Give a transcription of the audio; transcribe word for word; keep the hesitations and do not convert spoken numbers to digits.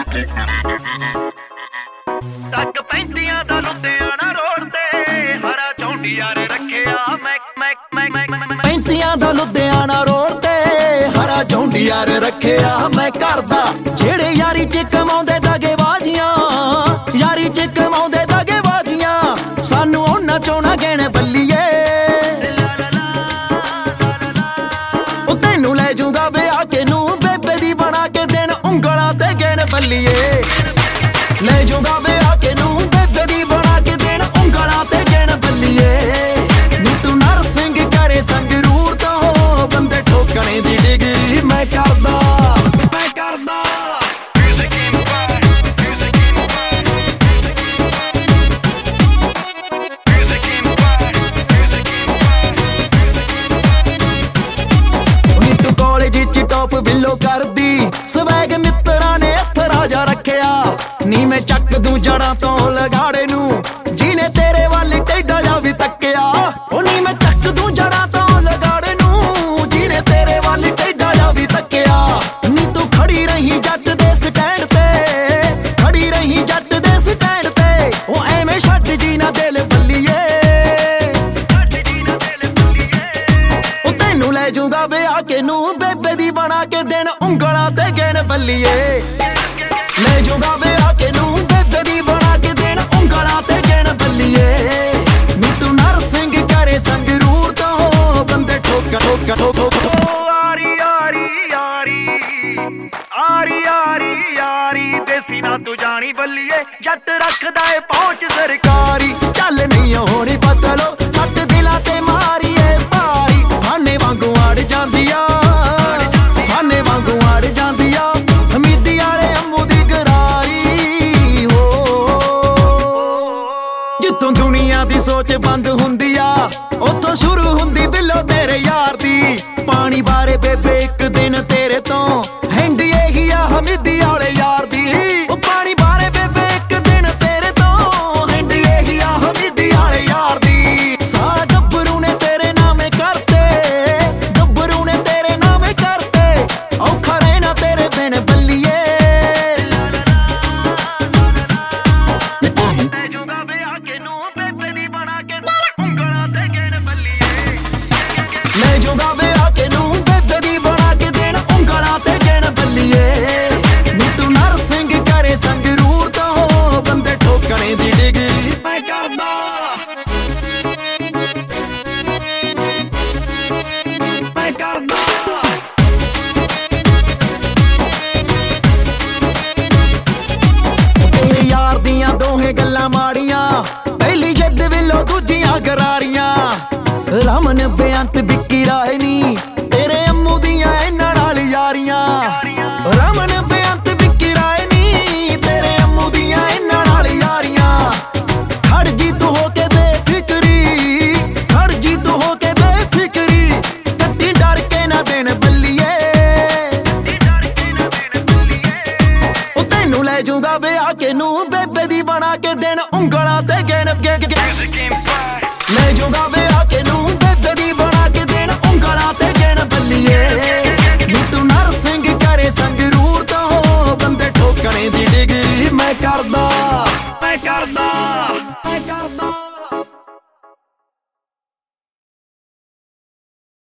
ਟੱਕ ਪੈਂਦੀਆਂ ਦਾ ਲੁਧਿਆਣਾ ਰੋਡ ਤੇ ਹਰਾ ਝੌਂਡੀਆਂ ਰੇ ਰੱਖਿਆ ਮੈਂ ਮੈਂ ਮੈਂ ਪੈਂਦੀਆਂ ਦਾ ਲੁਧਿਆਣਾ ਰੋਡ ਤੇ ਹਰਾ ਝੌਂਡੀਆਂ ਰੇ ਰੱਖਿਆ ਮੈਂ ਕਰਦਾ ਜਿਹੜੇ ਯਾਰੀ ਚ ਕਮਾਉਂਦੇ ਦਾਗੇ ਬਾਜੀਆਂ ਯਾਰੀ ਚ ਕਮਾਉਂਦੇ ਦਾਗੇ ਬਾਜੀਆਂ ਸਾਨੂੰ ਉਹਨਾਂ ਚੋਂ ਨਾ ਗਹਿਣੇ ਬੱਲੀਏ ਉਹ ਤੈਨੂੰ ਲੈ ਜਾਊਗਾ ਵਿਆਹ ਕੇ ਨੂੰ ਬੇਬੇ ਦੀ ਬਣਾ ਕੇ ਦੇਣ ਉਂਗਲਾਂ ਤੇ ਗਹਿਣੇ ਬੱਲੀਏ ਲੈ ਜਾਊਗਾ ਵਿਆਹ ਕੇ ਨੂੰ ਬੇਬੇ ਦੀ ਬਣਾ ਕੇ ਦੇਣ ਉਂਗਲਾਂ ਤੇ ਗਹਿਣੇ ਬੱਲੀਏ ਨੀ ਤੂੰ ਨਰਸਿੰਗ ਕਰੇ ਸੰਗਰੂਰ ਤੋਂ ਬੰਦੇ ਠੋਕਣੇ ਦੀ ਡਿਗਰੀ ਮੈਂ ਕਰਦਾ ਮੈਂ ਕਰਦਾ ਟੌਪ ਬਿੱਲੋ ਕਰਦੀ ਸਵੈਗ ਮਿੱਤਰਾਂ ਨੇ ਹੱਥ ਰਾਜਾ ਰੱਖਿਆ ਨੀ ਮੈਂ ਚੱਕ ਦੂੰ ਜੜਾਂ ਤੋਂ ਲਗਾੜੇ ਨੂੰ ਜਿਹਨੇ ਤੇਰੇ ਵੱਲ ਟੇਢਾ ਜਾ ਵੀ ਤੱਕਿਆ ਉਹ ਨੀ ਮੈਂ ਚੱਕ ਦੂੰ ਜੜਾਂ ਤੋਂ ਲਗਾੜੇ ਨੂੰ ਜਿਹਨੇ ਤੇਰੇ ਵੱਲ ਟੇਢਾ ਜਾ ਵੀ ਤੱਕਿਆ ਨੀ ਤੂੰ ਖੜੀ ਰਹੀ ਜੱਟ ਦੇ ਸਟੈਂਡ ਤੇ ਖੜੀ ਰਹੀ ਜੱਟ ਦੇ ਸਟੈਂਡ ਤੇ ਉਹ ਐਵੇਂ ਛੱਡ ਜੀ ਨਾ ਦਿਲ ਬੱਲੀਏ ਉਹ ਤੈਨੂੰ ਲੈ ਜਾਊਗਾ ਵਿਆਹ ਕੇ ਨੂੰ ਬੇਬੇ ਦੀ ਬਣਾ ਕੇ ਦੇਣ ਉਂਗਲਾਂ ਤੇ ਗਹਿਣੇ ਬੱਲੀਏ ਲੈ ਜਾਊਗਾ ਵਿਆਹ ਕੇ ਨੂੰ ਬੇਬੇ ਦੀ ਬਣਾ ਕੇ ਦੇਣ ਉਂਗਲਾਂ ਤੇ ਗਹਿਣੇ ਬੱਲੀਏ ਨੀ ਤੂੰ ਨਰਸਿੰਗ ਕਰੇ ਸੰਗਰੂਰ ਤੋਂ ਬੰਦੇ ਠੋਕ ਠੋਕ ਠੋਕ ਆਰੀ ਆਰੀ ਯਾਰੀ ਆਰੀ ਆਰੀ ਯਾਰੀ ਦੇਸੀ ਨਾ ਤੂੰ ਜਾਣੀ ਬੱਲੀਏ ਜੱਟ ਰੱਖਦਾ ਏ ਪਹੁੰਚ ਸਰਕਾਰੀ ਚੱਲ ਨਹੀਂ ਹੋਣੀ ਬਦਲੋ ਸੱਟ ਦਿਲਾਂ ਤੇ ਮਾਰੀਏ ਭਾਰੀ ਹਾਨੇ ਵਾਂਗੂ ਆੜ ਜਾਂਦੀ ਆ ਹਾਨੇ ਵਾਂਗੂ ਆੜ ਜਾਂਦੀ ਆ ਹਮੀਦੀ ਵਾਲੇ ਅੰਮੂ ਦੀ ਗਰਾਰੀ ਹੋ ਜਿੱਥੋਂ ਦੁਨੀਆ ਦੀ ਸੋਚ ਬੰਦ ਹੁੰਦੀ ਆ ਉੱਥੋਂ ਸ਼ੁਰੂ ਹੁੰਦੀ ਬਿੱਲੋ ਤੇਰੇ ਯਾਰ ਦੀ ਪਾਣੀ ਬਾਰੇ ਬੇਬੇ ਇੱਕ ਦਿਨ ਤੇਰੇ ਤੋਂ ਹੈਂਡੀ ਇਹੀ ਆ ਹਮੀਦੀ ਵਾਲੇ ਯਾਰ ਦੀ ਉਹ ਪਾਣੀ ਬਾਰੇ ਬੇਬੇ ਇੱਕ ਦਿਨ ਤੇਰੇ ਤੋਂ ਹੈਂਡੀ ਇਹੀ ਆ ਹਮੀਦੀ ਵਾਲੇ ਯਾਰ ਦੀ ਸਾ ਗੱਭਰੂ ਨੇ ਤੇਰੇ ਨਾਮੇ ਕਰਤੇ ਗੱਭਰੂ ਨੇ ਤੇਰੇ ਨਾਮੇ ਕਰਤੇ ਔਖਾ ਰਹਿਣਾ ਤੇਰੇ ਬਿਨ ਬੱਲੀਏ ਲੈ ਜਾਊਗਾ ਵਿਆਹ ਕੇ ਨੂੰ ਬੇਬੇ ਦੀ ਬਣਾ ਕੇ ਉਂਗਲਾਂ ਤੇ ਗਹਿਣੇ ਬੱਲੀਏ ਲੈ ਜਾਊਗਾ ਵਿਆਹ ਕੇ ਨੂੰ ਬੇਬੇ ਦੀ ਬਣਾ ਕੇ ਦੇਣ ਉਂਗਲਾਂ ਤੇ ਗਹਿਣੇ ਬੱਲੀਏ ਨੀ ਤੂੰ ਨਰਸਿੰਗ ਕਰੇ ਸੰਗਰੂਰ ਤੋਂ ਬੰਦੇ ਠੋਕਣੇ ਦੀ ਡਿਗਰੀ ਮੈਂ ਕਰਦਾ ਮੈਂ ਕਰਦਾ ਤੇਰੇ ਯਾਰ ਦੀਆਂ ਦੋਹੇ ਗੱਲਾਂ ਮਾੜੀਆਂ ਪਹਿਲੀ ਜਿੱਦ ਵਿਲੋ ਦੂਜੀਆਂ ਗਰਾਰੀਆਂ ਰਮਨ ਬੇਅੰਤ ਵਿੱਕੀ ਰਾਏ ਨੀ ਤੇਰੇ ਅੰਮੂ ਦੀਆਂ ਇਹਨਾਂ ਨਾਲ ਯਾਰੀਆਂ ਰਮਨ ਬੇਅੰਤ ਵਿੱਕੀ ਰਾਏ ਨੀ ਤੇਰੇ ਅੰਮੂ ਦੀਆਂ ਇਹਨਾਂ ਨਾਲ ਯਾਰੀਆਂ ਖੜ ਜੀ ਤੂੰ ਹੋ ਕੇ ਬੇਫਿਕਰੀ ਖੜ ਜੀ ਤੂੰ ਹੋ ਕੇ ਬੇਫਿਕਰੀ ਕੱਟੀ ਡਰ ਕੇ ਨਾ ਦੇਣ ਬੱਲੀਏ ਉਹ ਤੈਨੂੰ ਲੈ ਜਾਊਗਾ ਵਿਆਹ ਕੇ ਨੂੰ ਬੇਬੇ ਦੀ ਬਣਾ ਕੇ ਦੇਣ ਉਂਗਲਾਂ ਤੇ ਗਹਿਣੇ ਲੈ ਜਾਊਗਾ ਵਿਆਹ ਕੇ ਨੂੰ ਬੇਬੇ ਦੀ ਬਣਾ ਕੇ ਦੇਣ ਉਂਗਲਾਂ ਤੇ ਗਹਿਣੇ ਬੱਲੀਏ ਨੀ ਤੂੰ ਨਰਸਿੰਗ ਕਰੇ ਸੰਗਰੂਰ ਤੋਂ ਬੰਦੇ ਠੋਕਣੇ ਦੀ ਡਿਗਰੀ ਮੈਂ ਕਰਦਾ ਮੈਂ ਕਰਦਾ ਮੈਂ ਕਰਦਾ